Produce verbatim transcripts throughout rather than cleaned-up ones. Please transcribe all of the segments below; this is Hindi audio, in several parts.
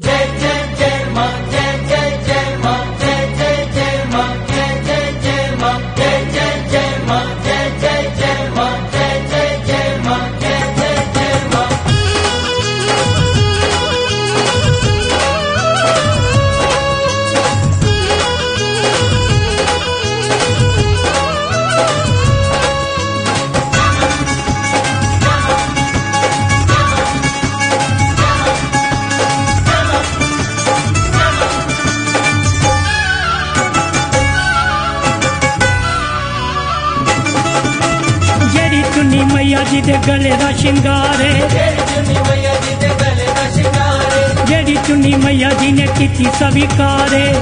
मैया जी दे गले दा शिंगार है, जेड़ी चुन्नी मैया जी ने कीती स्वीकार है,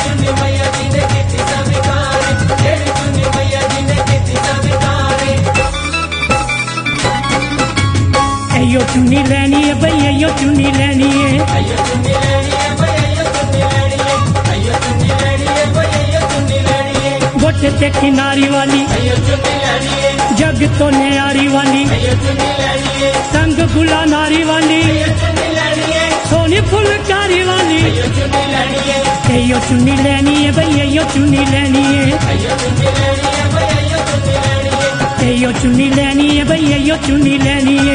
एयो चुन्नी लेनी है भई, एयो चुन्नी लेनी है, गोटे ते किनारी वाली जग तो न्यारी वाली, संग गुला नारी वाली, सोनी फुलकारी वाली, एयो चुन्नी लेनी है भई, एयो चुन्नी लेनी है, एयो चुन्नी लेनी है भई, एयो चुन्नी लेनी है।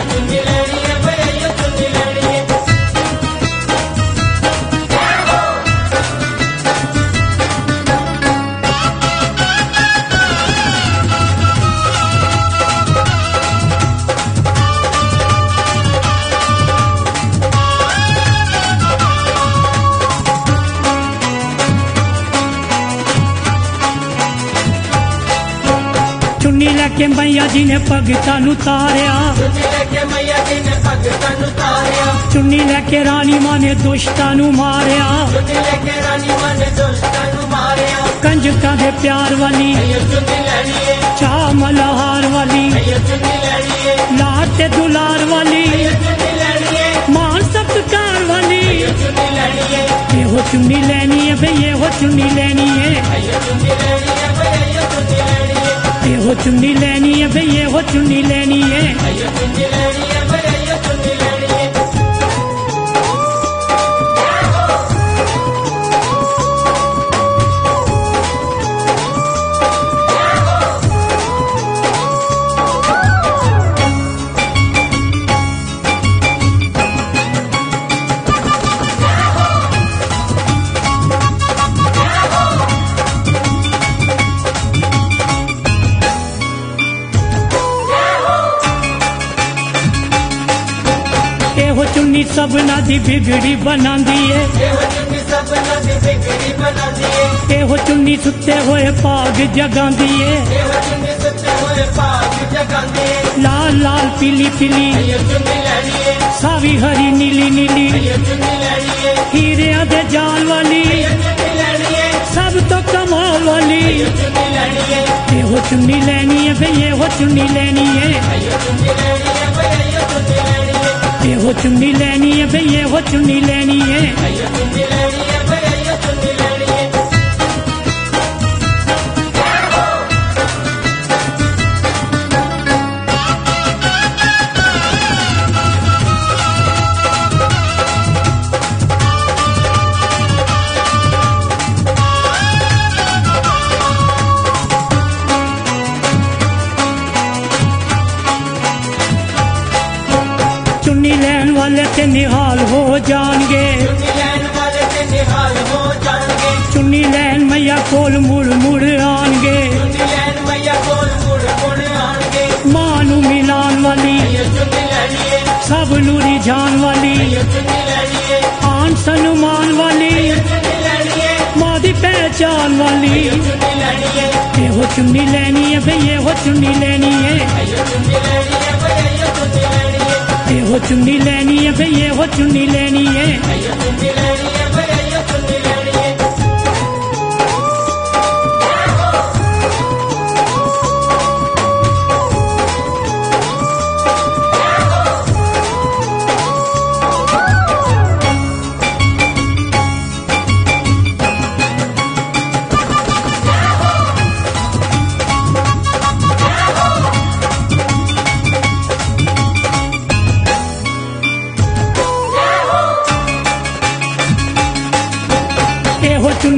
चुन्नी लेके मैया जी ने भगतां नूं तारिया, चुन्नी लेके रानी मां ने दुष्टां नूं मारिया, कंजकां दे प्यार वाली, चाह मल्हार वाली, लाड ते दुलार वाली, मान सत्कार वाली, एहो चुन्नी लेनी है भई, एहो चुन्नी लेनी है, एहो चुन्नी लेनी है भई, एहो चुन्नी लेनी है। एहो चुन्नी सबना दी बिगड़ी बनांदी है, एहो चुन्नी सुते होए भाग जगांदी है, लाल लाल पीली पीली, सावी हरी नीली नीली, हीरिया दे जाल वाली, सब तो कमाल वाली, एहो चुन्नी लेनी है भई, एहो चुन्नी लेनी है, एहो चुन्नी लेनी है भई, एहो चुन्नी लेनी है। चुन्नी लैन वाले ते निहाल हो जाएंगे, चुन्नी लैन मैया कोल मुड़ मुड़ आएंगे, मां नू मिलान वाली, सब नूरी जान वाली, आन सनुमान वाली, मां दी पहचान वाली, एहो चुन्नी लेनी है भई, एहो चुन्नी लेनी है, एहो चुन्नी लेनी है भई, एहो चुन्नी लेनी है।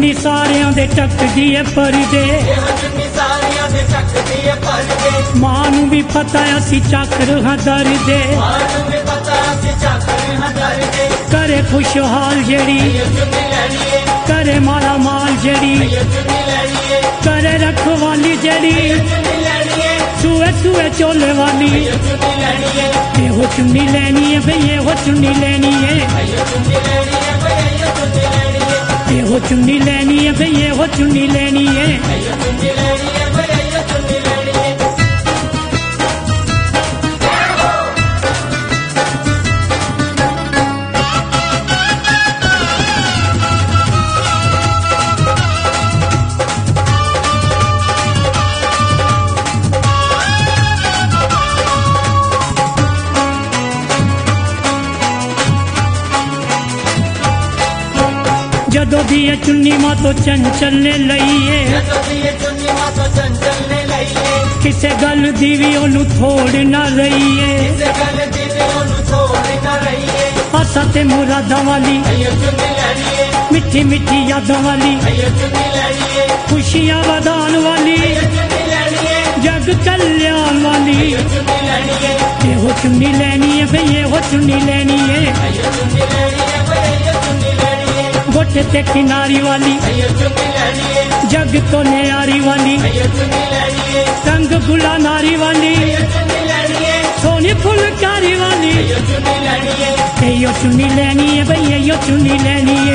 चुन्नी सारियां दे टकदी है परदे मां नूं भी पता असी चाकर हां दर्दे करे खुशहाल जेड़ी करे माला माल जेड़ी करे रखवाली जेड़ी सुए सुए चोले वाली ये हो चुन्नी लेनी है भई ये हो चुन्नी लेनी है ये हो चुन्नी लेनी है भई ये हो चुन्नी लेनी है जदों दी ये चुन्नी मां तो चंचलने लईए किसे गल दी भी ओनू थोड़ ना रहीए आसा ते मुरादां वाली मिठी मिठी यादां वाली खुशियां वधान वाली जग कल्याण वाली ये हो चुन्नी लेनी है भई ये हो चुन्नी लेनी है गोटे ते किनारी वाली जग तो न्यारी वाली संग गुला नारी वाली सोनी फुलकारी वाली यो चुन्नी लेनी है भई यो चुन्नी लेनी है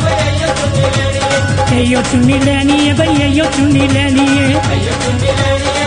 यो चुन्नी लेनी है भई यो चुन्नी लेनी है